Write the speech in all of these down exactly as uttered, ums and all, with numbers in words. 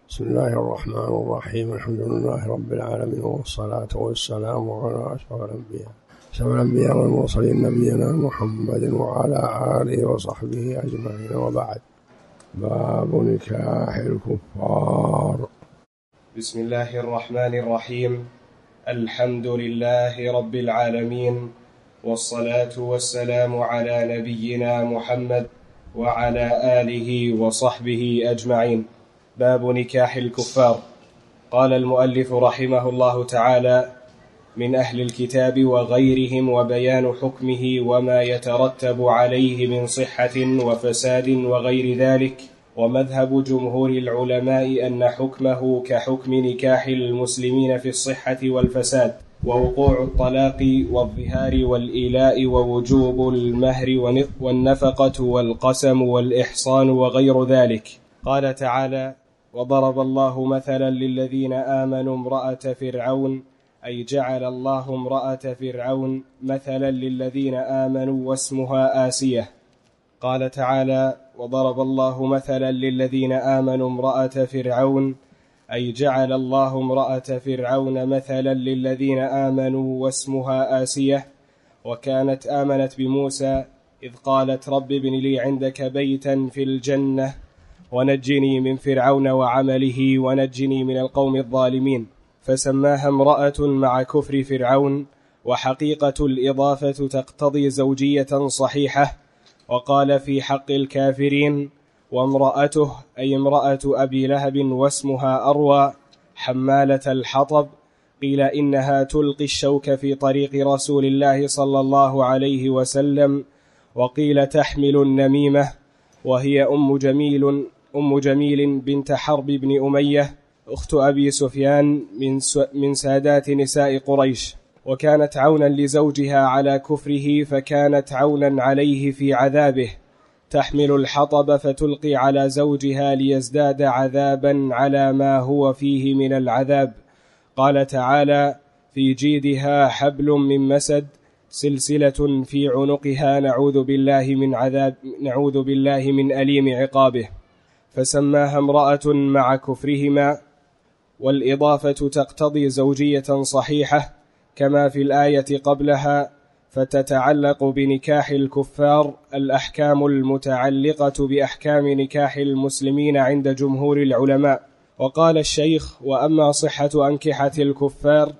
بسم الله الرحمن الرحيم. الحمد لله رب العالمين، والصلاة والسلام على أشرف الأنبياء سيد الأنبياء والمرسلين نبينا محمد وعلى آله وصحبه أجمعين، وبعد. باب نكاح الكفار. بسم الله الرحمن الرحيم. الحمد لله رب العالمين، والصلاة والسلام على نبينا محمد وعلى آله وصحبه أجمعين. باب نكاح الكفار. قال المؤلف رحمه الله تعالى: من أهل الكتاب وغيرهم، وبيان حكمه وما يترتب عليه من صحة وفساد وغير ذلك. ومذهب جمهور العلماء أن حكمه كحكم نكاح المسلمين في الصحة والفساد، ووقوع الطلاق والظهار والإيلاء، ووجوب المهر والنفقة والقسم والإحصان وغير ذلك. قال تعالى: وضرب الله مثلا للذين آمنوا امرأة فرعون، أي جعل الله امرأة فرعون مثلا للذين آمنوا واسمها آسية. قال تعالى: وضرب الله مثلا للذين آمنوا امرأة فرعون، أي جعل الله امرأة فرعون مثلا للذين آمنوا واسمها آسية، وكانت آمنت بموسى إذ قالت رب ابن لي عندك بيتا في الجنة ونجني من فرعون وعمله ونجني من القوم الظالمين. فسماها امرأة مع كفر فرعون، وحقيقة الإضافة تقتضي زوجية صحيحة. وقال في حق الكافرين: وامرأته، أي امرأة أبي لهب واسمها أروى حمالة الحطب، قيل إنها تلقي الشوك في طريق رسول الله صلى الله عليه وسلم، وقيل تحمل النميمة، وهي أم جميل أم جميل بنت حرب بن أمية أخت أبي سفيان من سادات نساء قريش، وكانت عونا لزوجها على كفره، فكانت عونا عليه في عذابه، تحمل الحطب فتلقي على زوجها ليزداد عذابا على ما هو فيه من العذاب. قال تعالى: في جيدها حبل من مسد، سلسلة في عنقها، نعوذ بالله من عذاب نعوذ بالله من أليم عقابه. فسماها امرأة مع كفرهما، والإضافة تقتضي زوجية صحيحة كما في الآية قبلها، فتتعلق بنكاح الكفار الأحكام المتعلقة بأحكام نكاح المسلمين عند جمهور العلماء. وقال الشيخ: وأما صحة أنكحة الكفار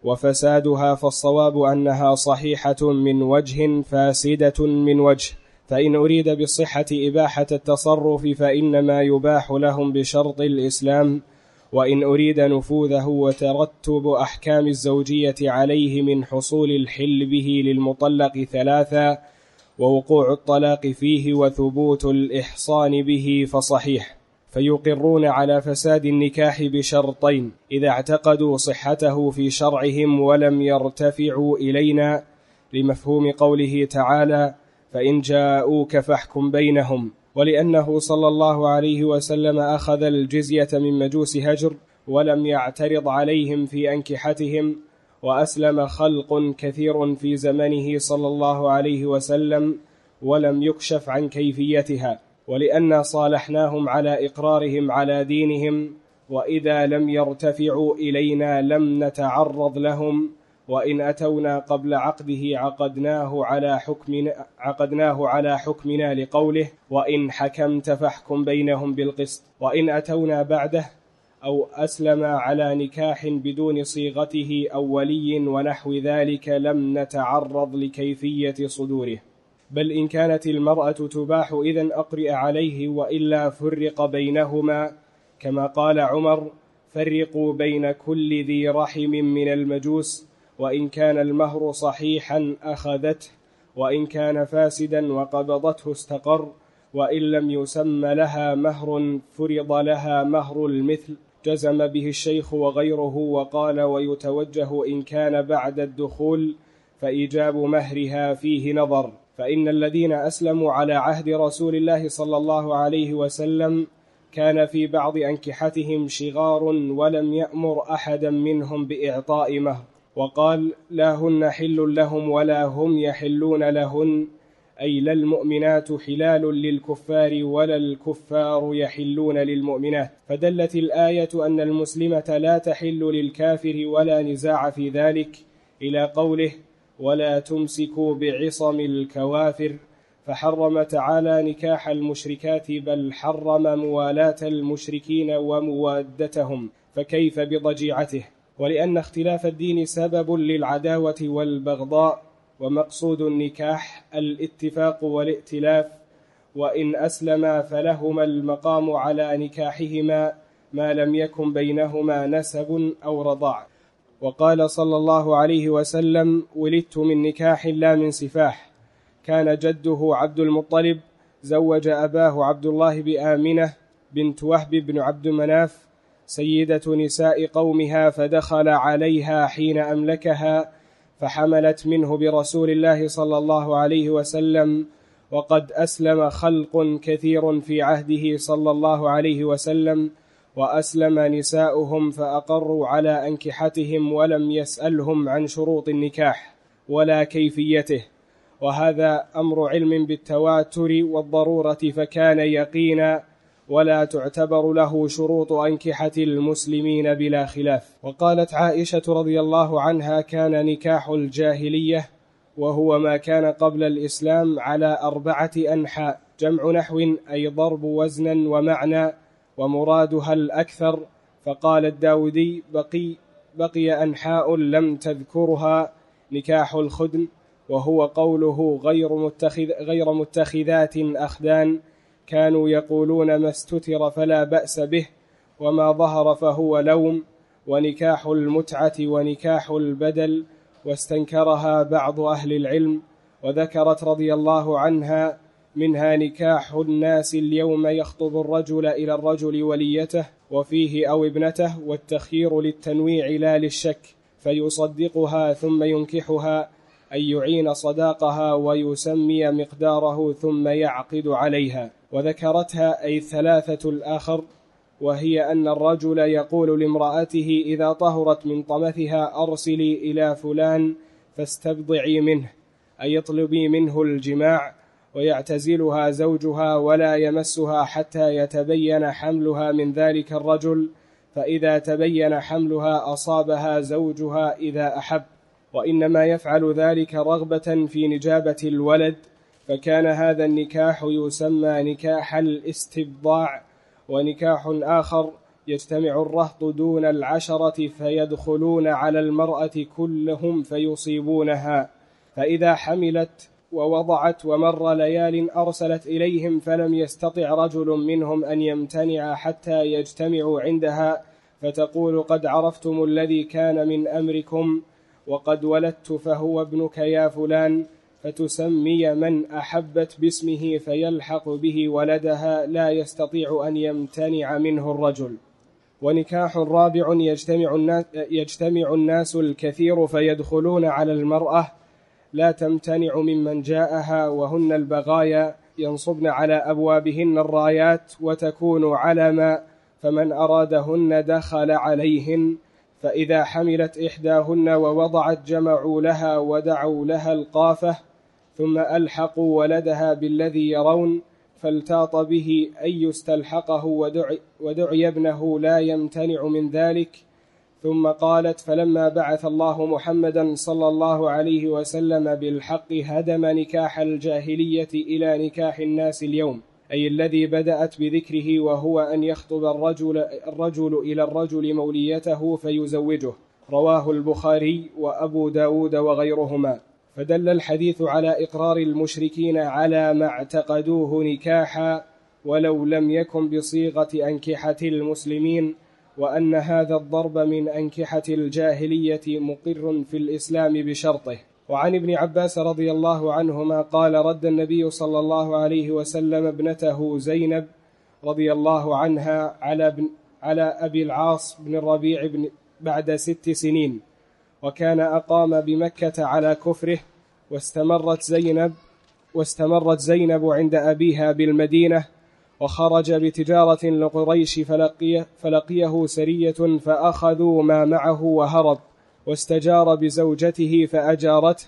وفسادها فالصواب أنها صحيحة من وجه، فاسدة من وجه. فإن أريد بالصحة إباحة التصرف فإنما يباح لهم بشرط الإسلام، وإن أريد نفوذه وترتب أحكام الزوجية عليه من حصول الحل به للمطلق ثلاثة، ووقوع الطلاق فيه وثبوت الإحصان به، فصحيح. فيقرون على فساد النكاح بشرطين: إذا اعتقدوا صحته في شرعهم ولم يرتفعوا إلينا، لمفهوم قوله تعالى: فإن جاءوك فاحكم بينهم، ولأنه صلى الله عليه وسلم أخذ الجزية من مجوس هجر ولم يعترض عليهم في أنكحتهم، وأسلم خلق كثير في زمنه صلى الله عليه وسلم ولم يكشف عن كيفيتها، ولأن صالحناهم على إقرارهم على دينهم، وإذا لم يرتفعوا إلينا لم نتعرض لهم، وإن أتونا قبل عقده عقدناه على حكمنا, عقدناه على حكمنا لقوله: وإن حكمت فاحكم بينهم بالقسط. وإن أتونا بعده أو أسلم على نكاح بدون صيغته أو ولي ونحو ذلك لم نتعرض لكيفية صدوره، بل إن كانت المرأة تباح إذن أقرئ عليه، وإلا فرق بينهما، كما قال عمر: فرقوا بين كل ذي رحم من المجوس، وإن كان المهر صحيحا أخذته، وإن كان فاسدا وقبضته استقر، وإن لم يسم لها مهر فرض لها مهر المثل. جزم به الشيخ وغيره، وقال: ويتوجه إن كان بعد الدخول فإيجاب مهرها فيه نظر، فإن الذين أسلموا على عهد رسول الله صلى الله عليه وسلم كان في بعض أنكحتهم شغار ولم يأمر أحدا منهم بإعطاء مهر، وقال: لا هن حل لهم ولا هم يحلون لهن، أي لا المؤمنات حلال للكفار ولا الكفار يحلون للمؤمنات. فدلت الآية أن المسلمة لا تحل للكافر ولا نزاع في ذلك، إلى قوله ولا تمسكوا بعصم الكوافر، فحرم تعالى نكاح المشركات، بل حرم موالاة المشركين وموادتهم، فكيف بضجيعته؟ ولأن اختلاف الدين سبب للعداوة والبغضاء، ومقصود النكاح الاتفاق والائتلاف، وإن أسلما فلهما المقام على نكاحهما ما لم يكن بينهما نسب أو رضاع. وقال صلى الله عليه وسلم ولدت من نكاح لا من سفاح. كان جده عبد المطلب زوج أباه عبد الله بآمنة بنت وهب بن عبد مناف سيدة نساء قومها، فدخل عليها حين أملكها فحملت منه برسول الله صلى الله عليه وسلم، وقد أسلم خلق كثير في عهده صلى الله عليه وسلم، وأسلم نساؤهم فأقروا على أنكحتهم، ولم يسألهم عن شروط النكاح ولا كيفيته، وهذا أمر علم بالتواتر والضرورة، فكان يقينا ولا تعتبر له شروط أنكحة المسلمين بلا خلاف. وقالت عائشة رضي الله عنها كان نكاح الجاهلية وهو ما كان قبل الإسلام على أربعة أنحاء، جمع نحو أي ضرب وزنا ومعنى، ومرادها الأكثر. فقال الداودي بقي, بقي أنحاء لم تذكرها، نكاح الخدن وهو قوله غير, متخذ غير متخذات أخدان، كانوا يقولون ما استتر فلا بأس به وما ظهر فهو لوم، ونكاح المتعة ونكاح البدل، واستنكرها بعض أهل العلم. وذكرت رضي الله عنها منها نكاح الناس اليوم يخطب الرجل إلى الرجل وليته وفيه أو ابنته، والتخيير للتنويع لا للشك، فيصدقها ثم ينكحها، أي يعين صداقها ويسمي مقداره ثم يعقد عليها. وذكرتها أي ثلاثة الآخر، وهي أن الرجل يقول لامرأته إذا طهرت من طمثها أرسلي إلى فلان فاستبضعي منه، أي اطلبي منه الجماع، ويعتزلها زوجها ولا يمسها حتى يتبين حملها من ذلك الرجل، فإذا تبين حملها أصابها زوجها إذا أحب، وإنما يفعل ذلك رغبة في نجابة الولد، فكان هذا النكاح يسمى نكاح الاستبضاع. ونكاح آخر يجتمع الرهط دون العشرة فيدخلون على المرأة كلهم فيصيبونها، فإذا حملت ووضعت ومر ليال أرسلت إليهم، فلم يستطع رجل منهم أن يمتنع حتى يجتمعوا عندها، فتقول قد عرفتم الذي كان من أمركم وقد ولدت فهو ابنك يا فلان، فتسمي من أحبت باسمه فيلحق به ولدها، لا يستطيع أن يمتنع منه الرجل. ونكاح رابع يجتمع الناس, يجتمع الناس الكثير فيدخلون على المرأة لا تمتنع ممن جاءها، وهن البغايا ينصبن على أبوابهن الرايات وتكون علما، فمن أرادهن دخل عليهن، فإذا حملت إحداهن ووضعت جمعوا لها ودعوا لها القافة، ثم ألحقوا ولدها بالذي يرون، فالتاط به أن يستلحقه ودعي, ودعي ابنه لا يمتنع من ذلك. ثم قالت فلما بعث الله محمدا صلى الله عليه وسلم بالحق هدم نكاح الجاهلية إلى نكاح الناس اليوم، أي الذي بدأت بذكره، وهو أن يخطب الرجل, الرجل إلى الرجل موليته فيزوجه. رواه البخاري وأبو داود وغيرهما. فدل الحديث على إقرار المشركين على ما اعتقدوه نكاحا ولو لم يكن بصيغة أنكحة المسلمين، وأن هذا الضرب من أنكحة الجاهلية مقر في الإسلام بشرطه. وعن ابن عباس رضي الله عنهما قال رد النبي صلى الله عليه وسلم ابنته زينب رضي الله عنها على, ابن على أبي العاص بن الربيع بن بعد ست سنين، وكان أقام بمكة على كفره، واستمرت زينب, واستمرت زينب عند أبيها بالمدينة، وخرج بتجارة لقريش فلقيه, فلقيه سرية فأخذوا ما معه وهرب، واستجار بزوجته فأجارته،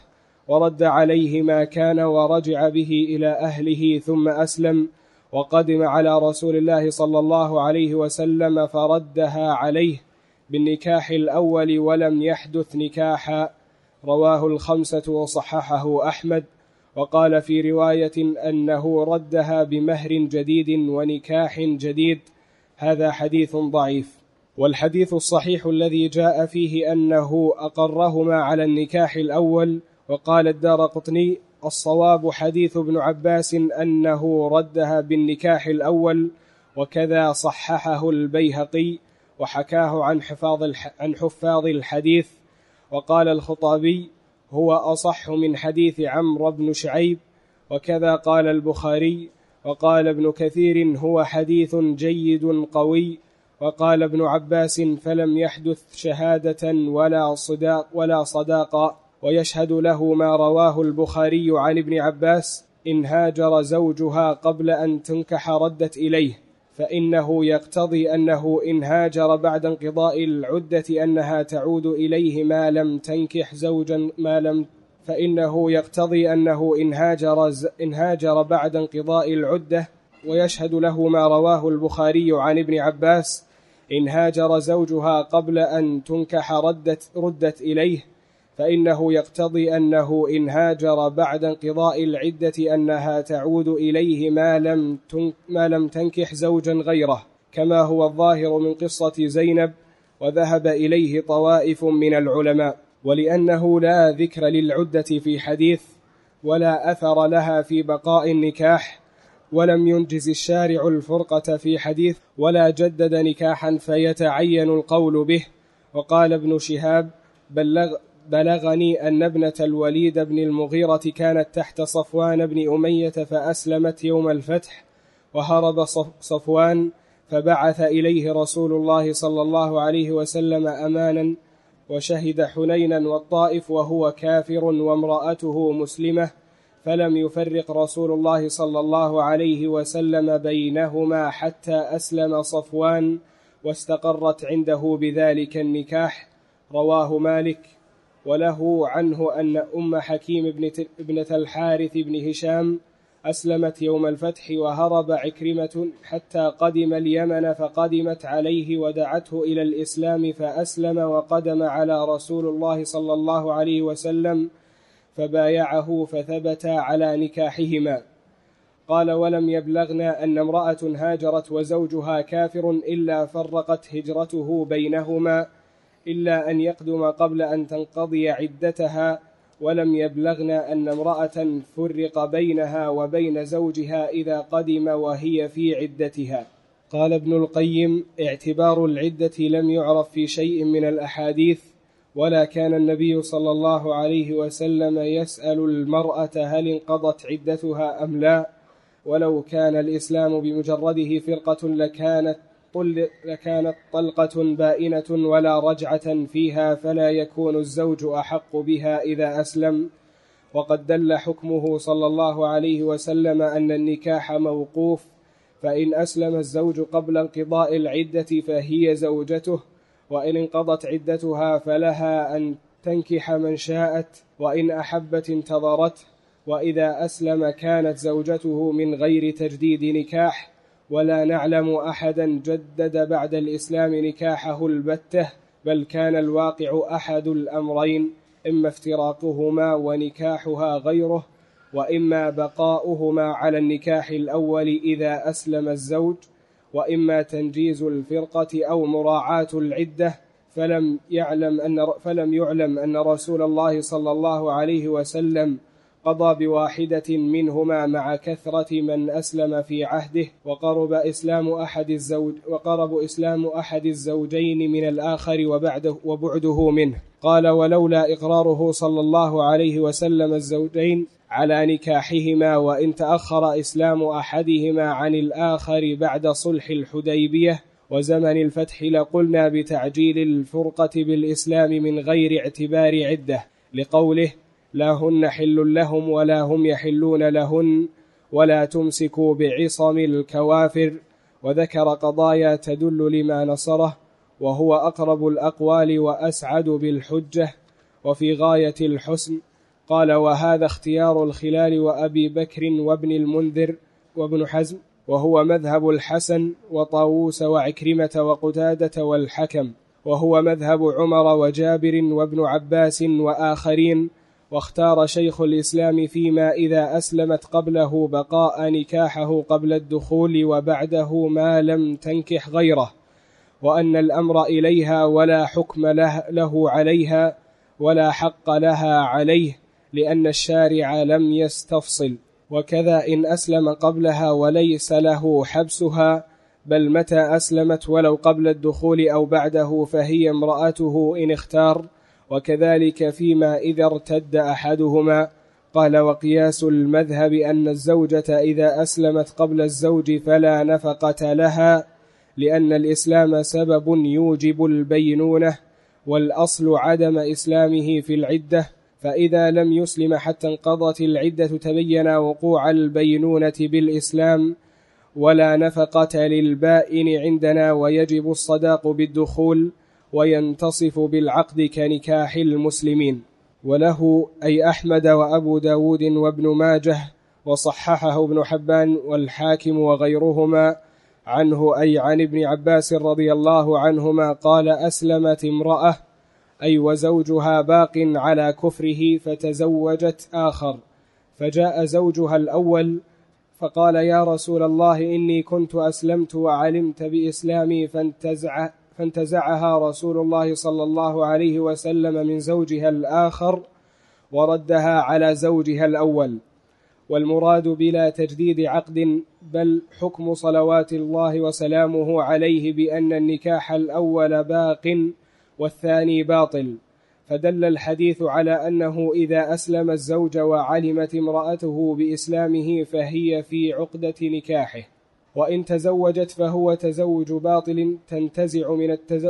ورد عليه ما كان ورجع به إلى أهله ثم أسلم وقدم على رسول الله صلى الله عليه وسلم فردها عليه بالنكاح الأول ولم يحدث نكاحا. رواه الخمسة وصححه أحمد، وقال في رواية أنه ردها بمهر جديد ونكاح جديد. هذا حديث ضعيف. والحديث الصحيح الذي جاء فيه أنه أقرهما على النكاح الأول. وقال الدارقطني: الصواب حديث ابن عباس أنه ردها بالنكاح الأول، وكذا صححه البيهقي وحكاه عن حفاظ عن حفاظ الحديث. وقال الخطابي: هو أصح من حديث عمرو بن شعيب، وكذا قال البخاري. وقال ابن كثير: هو حديث جيد قوي. وقال ابن عباس: فلم يحدث شهادة ولا صداق ولا صداقة. ويشهد له ما رواه البخاري عن ابن عباس: إن هاجر زوجها قبل أن تنكح ردت إليه، فإنه يقتضي أنه إن هاجر بعد انقضاء العدة أنها تعود إليه ما لم تنكح زوجا ما لم فإنه يقتضي أنه إن هاجر, إن هاجر بعد انقضاء العدة. ويشهد له ما رواه البخاري عن ابن عباس: إن هاجر زوجها قبل أن تنكح ردت, ردت إليه، فإنه يقتضي أنه إن هاجر بعد انقضاء العدة أنها تعود إليه ما لم, ما لم تنكح زوجا غيره، كما هو الظاهر من قصة زينب، وذهب إليه طوائف من العلماء. ولأنه لا ذكر للعدة في حديث ولا أثر لها في بقاء النكاح، ولم ينجز الشارع الفرقة في حديث ولا جدد نكاحا فيتعين القول به. وقال ابن شهاب: بلغ بلغني أن ابنة الوليد بن المغيرة كانت تحت صفوان بن أمية فأسلمت يوم الفتح، وهرب صفوان فبعث إليه رسول الله صلى الله عليه وسلم أمانا، وشهد حنينا والطائف وهو كافر وامرأته مسلمة، فلم يفرق رسول الله صلى الله عليه وسلم بينهما حتى أسلم صفوان واستقرت عنده بذلك النكاح. رواه مالك. وله عنه أن أم حكيم ابنة الحارث بن هشام أسلمت يوم الفتح، وهرب عكرمة حتى قدم اليمن، فقدمت عليه ودعته إلى الإسلام فأسلم، وقدم على رسول الله صلى الله عليه وسلم فبايعه فثبت على نكاحهما. قال: ولم يبلغنا أن امرأة هاجرت وزوجها كافر إلا فرقت هجرته بينهما، إلا أن يقدم قبل أن تنقضي عدتها. ولم يبلغنا أن امرأة فرق بينها وبين زوجها إذا قدم وهي في عدتها. قال ابن القيم: اعتبار العدة لم يعرف في شيء من الأحاديث، ولا كان النبي صلى الله عليه وسلم يسأل المرأة هل انقضت عدتها أم لا. ولو كان الإسلام بمجرده فرقة لكانت لكانت طلقة بائنة ولا رجعة فيها، فلا يكون الزوج أحق بها إذا أسلم. وقد دل حكمه صلى الله عليه وسلم أن النكاح موقوف، فإن أسلم الزوج قبل انقضاء العدة فهي زوجته، وإن انقضت عدتها فلها أن تنكح من شاءت، وإن أحبت انتظرت. وإذا أسلم كانت زوجته من غير تجديد نكاح، ولا نعلم أحدا جدد بعد الإسلام نكاحه البتة، بل كان الواقع أحد الأمرين: إما افتراقهما ونكاحها غيره، وإما بقاؤهما على النكاح الأول إذا أسلم الزوج، وإما تنجيز الفرقة أو مراعاة العدة. فلم يعلم أن فلم يعلم أن رسول الله صلى الله عليه وسلم قضى بواحدة منهما مع كثرة من أسلم في عهده، وقرب إسلام أحد الزوج وقرب إسلام أحد الزوجين من الآخر وبعده وبعده منه. قال: ولولا إقراره صلى الله عليه وسلم الزوجين على نكاحهما، وإن تأخر إسلام أحدهما عن الآخر بعد صلح الحديبية وزمن الفتح لقلنا بتعجيل الفرقة بالإسلام من غير اعتبار عدة، لقوله: لا هن حل لهم ولا هم يحلون لهن، ولا تمسكوا بعصم الكوافر. وذكر قضايا تدل لما نصره، وهو أقرب الأقوال وأسعد بالحجة وفي غاية الحسن. قال: وهذا اختيار الخلال وأبي بكر وابن المنذر وابن حزم، وهو مذهب الحسن وطاووس وعكرمة وقتادة والحكم، وهو مذهب عمر وجابر وابن عباس وآخرين. واختار شيخ الإسلام فيما إذا أسلمت قبله بقاء نكاحه قبل الدخول وبعده ما لم تنكح غيره، وأن الأمر إليها ولا حكم له, له عليها ولا حق لها عليه، لأن الشارع لم يستفصل. وكذا إن أسلم قبلها وليس له حبسها، بل متى أسلمت ولو قبل الدخول أو بعده فهي امرأته إن اختار، وكذلك فيما إذا ارتد أحدهما. قال: وقياس المذهب أن الزوجة إذا أسلمت قبل الزوج فلا نفقة لها، لأن الإسلام سبب يوجب البينونة، والأصل عدم إسلامه في العدة، فإذا لم يسلم حتى انقضت العدة تبين وقوع البينونة بالإسلام. ولا نفقة للبائن عندنا، ويجب الصداق بالدخول، وينتصف بالعقد كنكاح المسلمين. وله أي أحمد وأبو داود وابن ماجه، وصححه ابن حبان والحاكم وغيرهما عنه، أي عن ابن عباس رضي الله عنهما قال: أسلمت امرأة، أي وزوجها باق على كفره، فتزوجت آخر، فجاء زوجها الأول فقال: يا رسول الله، إني كنت أسلمت وعلمت بإسلامي، فانتزع فانتزعها رسول الله صلى الله عليه وسلم من زوجها الآخر وردها على زوجها الأول. والمراد بلا تجديد عقد، بل حكم صلوات الله وسلامه عليه بأن النكاح الأول باق والثاني باطل. فدل الحديث على أنه إذا أسلم الزوج وعلمت امرأته بإسلامه فهي في عقدة نكاحه، وإن تزوجت فهو تزوج باطل تنتزع من, التز...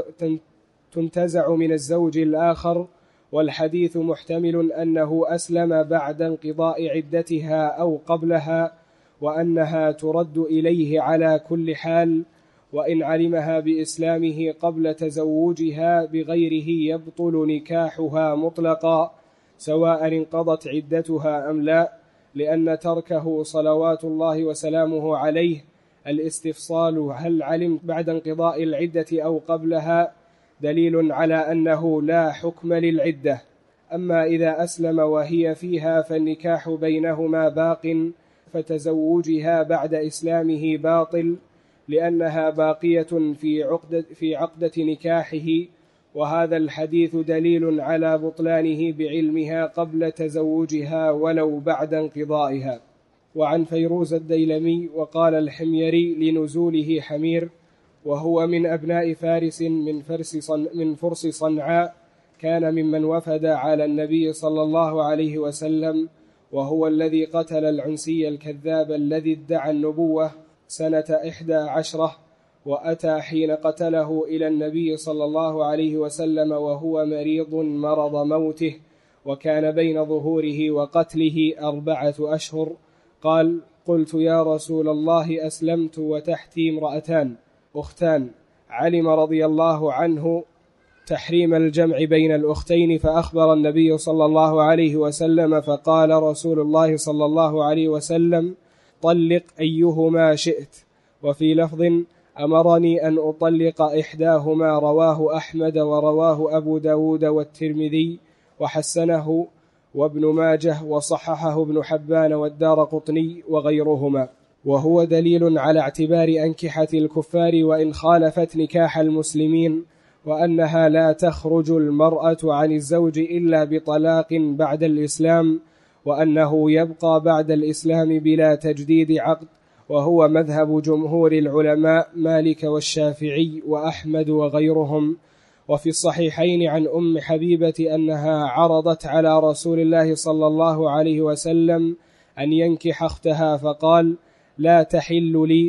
تنتزع من الزوج الآخر. والحديث محتمل أنه أسلم بعد انقضاء عدتها أو قبلها، وأنها ترد إليه على كل حال، وإن علمها بإسلامه قبل تزوجها بغيره يبطل نكاحها مطلقا، سواء انقضت عدتها أم لا، لأن تركه صلوات الله وسلامه عليه الاستفصال هل علمت بعد انقضاء العدة أو قبلها دليل على أنه لا حكم للعدة. أما إذا أسلم وهي فيها فالنكاح بينهما باق، فتزوجها بعد إسلامه باطل، لأنها باقية في عقدة, في عقدة نكاحه، وهذا الحديث دليل على بطلانه بعلمها قبل تزوجها ولو بعد انقضائها. وعن فيروز الديلمي وقال الحميري لنزوله حمير، وهو من أبناء فارس من, فرس صن من فرس صنعاء، كان ممن وفد على النبي صلى الله عليه وسلم، وهو الذي قتل العنسي الكذاب الذي ادعى النبوة سنة إحدى عشرة، وأتى حين قتله إلى النبي صلى الله عليه وسلم وهو مريض مرض موته، وكان بين ظهوره وقتله أربعة أشهر. قال: قلت يا رسول الله، أسلمت وتحتي امرأتان أختان. علم رضي الله عنه تحريم الجمع بين الأختين، فأخبر النبي صلى الله عليه وسلم، فقال رسول الله صلى الله عليه وسلم: طلق أيهما شئت. وفي لفظ: أمرني أن أطلق إحداهما. رواه أحمد ورواه أبو داود والترمذي وحسنه وابن ماجه، وصححه ابن حبان والدارقطني وغيرهما. وهو دليل على اعتبار أنكحة الكفار وإن خالفت نكاح المسلمين، وأنها لا تخرج المرأة عن الزوج إلا بطلاق بعد الإسلام، وأنه يبقى بعد الإسلام بلا تجديد عقد، وهو مذهب جمهور العلماء مالك والشافعي وأحمد وغيرهم. وفي الصحيحين عن أم حبيبة أنها عرضت على رسول الله صلى الله عليه وسلم أن ينكح أختها، فقال: لا تحل لي.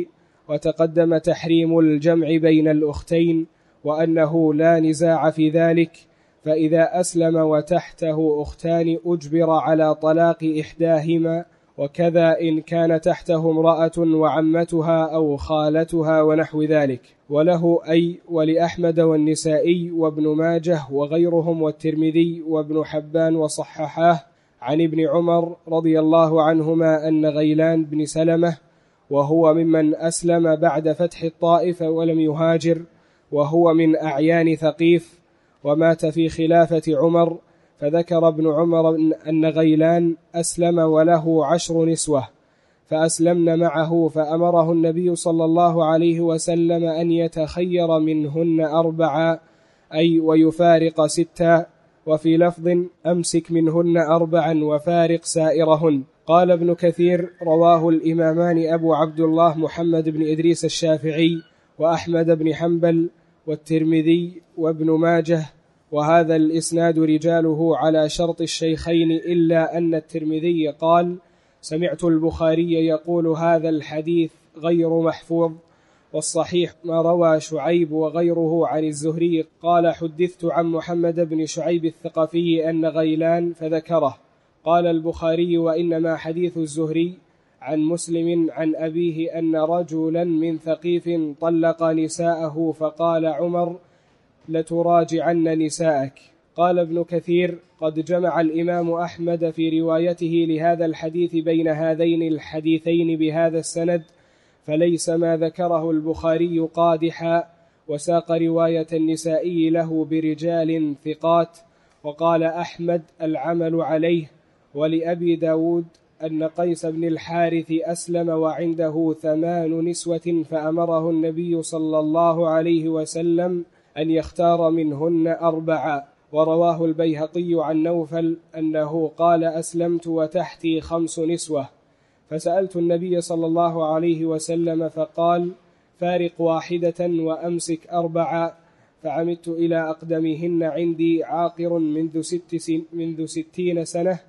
وتقدم تحريم الجمع بين الأختين، وأنه لا نزاع في ذلك، فإذا أسلم وتحته أختان أجبر على طلاق إحداهما، وكذا إن كان تحته امرأة وعمتها أو خالتها ونحو ذلك. وله أي ولأحمد والنسائي وابن ماجه وغيرهم والترمذي وابن حبان وصححاه عن ابن عمر رضي الله عنهما أن غيلان بن سلمة وهو ممن أسلم بعد فتح الطائف ولم يهاجر، وهو من أعيان ثقيف، ومات في خلافة عمر، فذكر ابن عمر أن غيلان أسلم وله عشر نسوة فأسلمن معه، فأمره النبي صلى الله عليه وسلم أن يتخير منهن أربعة، أي ويفارق ستا، وفي لفظ أمسك منهن أربعا وفارق سائرهن. قال ابن كثير: رواه الإمامان أبو عبد الله محمد بن إدريس الشافعي وأحمد بن حنبل والترمذي وابن ماجه، وهذا الإسناد رجاله على شرط الشيخين، إلا أن الترمذي قال: سمعت البخاري يقول هذا الحديث غير محفوظ. والصحيح ما روى شعيب وغيره عن الزهري قال: حدثت عن محمد بن شعيب الثقفي أن غيلان فذكره. قال البخاري: وإنما حديث الزهري عن مسلم عن أبيه أن رجلا من ثقيف طلق نساءه، فقال عمر: لتراجعن نساءك. قال ابن كثير: قد جمع الإمام أحمد في روايته لهذا الحديث بين هذين الحديثين بهذا السند، فليس ما ذكره البخاري قادحا، وساق رواية النسائي له برجال ثقات. وقال أحمد: العمل عليه. ولأبي داود أن قيس بن الحارث أسلم وعنده ثمان نسوة، فأمره النبي صلى الله عليه وسلم أن يختار منهن أربعة. ورواه البيهقي عن نوفل أنه قال: أسلمت وتحتي خمس نسوة، فسألت النبي صلى الله عليه وسلم فقال: فارق واحدة وأمسك أربعة. فعمدت إلى أقدمهن عندي عاقر منذ, ست سن منذ ستين سنة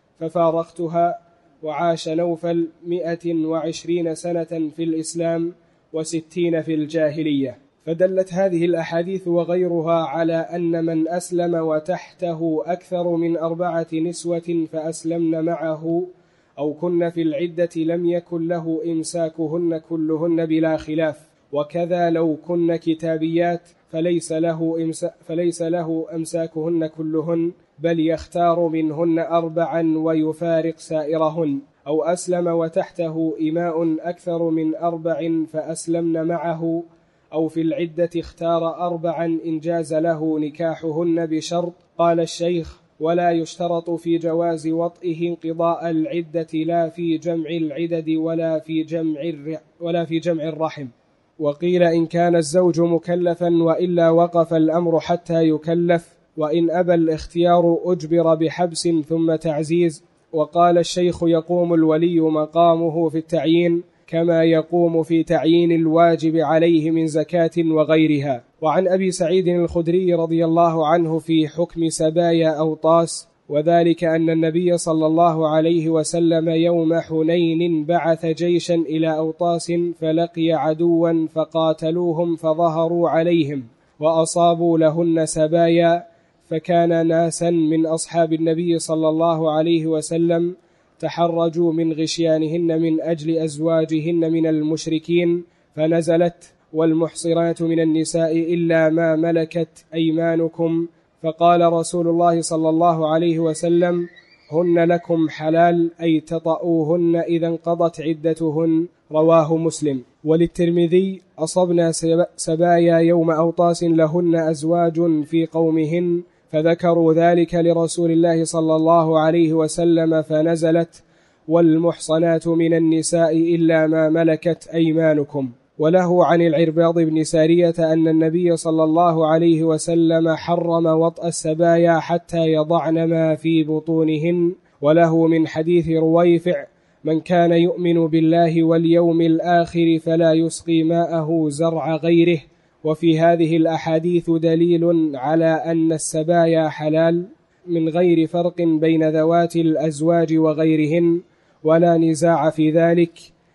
ففارقتها. وعاش نوفل مئة وعشرين سنة في الإسلام وستين في الجاهلية. فدلت هذه الأحاديث وغيرها على أن من أسلم وتحته أكثر من أربعة نسوة فأسلمن معه أو كن في العدة لم يكن له إمساكهن كلهن بلا خلاف. وكذا لو كن كتابيات فليس له, إمسا فليس له أمساكهن كلهن، بل يختار منهن أربعا ويفارق سائرهن. أو أسلم وتحته إماء أكثر من أربع فأسلمن معه، أو في العدة اختار أربعا إن جاز له نكاحهن بشرط. قال الشيخ: ولا يشترط في جواز وطئه انقضاء العدة لا في جمع العدد ولا في جمع ولا في جمع الرحم. وقيل إن كان الزوج مكلفا، وإلا وقف الأمر حتى يكلف، وإن أبى الاختيار أجبر بحبس ثم تعزيز. وقال الشيخ: يقوم الولي مقامه في التعيين كما يقوم في تعيين الواجب عليه من زكاة وغيرها. وعن أبي سعيد الخدري رضي الله عنه في حكم سبايا أوطاس، وذلك أن النبي صلى الله عليه وسلم يوم حنين بعث جيشا إلى أوطاس فلقي عدوا فقاتلوهم فظهروا عليهم وأصابوا لهن سبايا، فكان ناسا من أصحاب النبي صلى الله عليه وسلم تحرجوا من غشيانهن من أجل أزواجهن من المشركين، فنزلت: والمحصنات من النساء إلا ما ملكت أيمانكم. فقال رسول الله صلى الله عليه وسلم: هن لكم حلال، أي تطؤوهن إذا انقضت عدتهن. رواه مسلم. وللترمذي: أصبنا سبايا يوم أوطاس لهن أزواج في قومهن، فذكروا ذلك لرسول الله صلى الله عليه وسلم فنزلت: والمحصنات من النساء إلا ما ملكت أيمانكم. وله عن العرباض بن سارية أن النبي صلى الله عليه وسلم حرم وطأ السبايا حتى يضعن ما في بطونهن. وله من حديث رويفع: من كان يؤمن بالله واليوم الآخر فلا يسقي ماءه زرع غيره. وفي هذه الأحاديث دليل على أن السبايا حلال من غير فرق بين ذوات الأزواج وغيرهن، ولا نزاع في ذلك،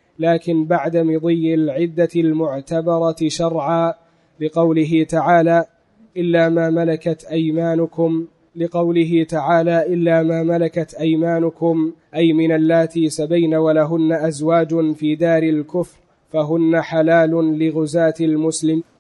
لكن بعد مضي العدة المعتبرة شرعا، لقوله تعالى: إلا ما ملكت أيمانكم لقوله تعالى إلا ما ملكت أيمانكم، أي من اللاتي سبين ولهن أزواج في دار الكفر فهن حلال لغزاة المسلم